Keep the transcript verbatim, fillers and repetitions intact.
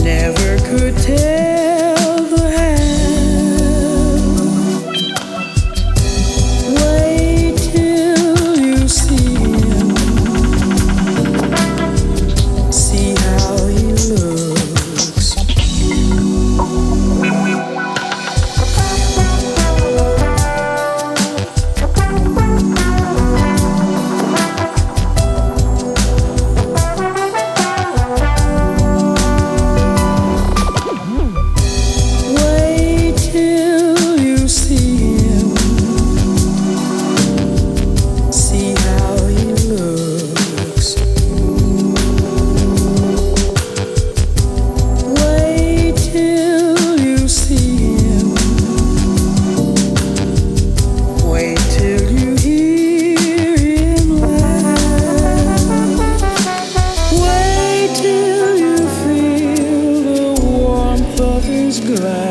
never could tell the half. Wait till you see him, see how he looks. Wait till you see him, see how he looks. Wait till you see him, wait till you hear him laugh. Wait till you feel the warmth of his glass.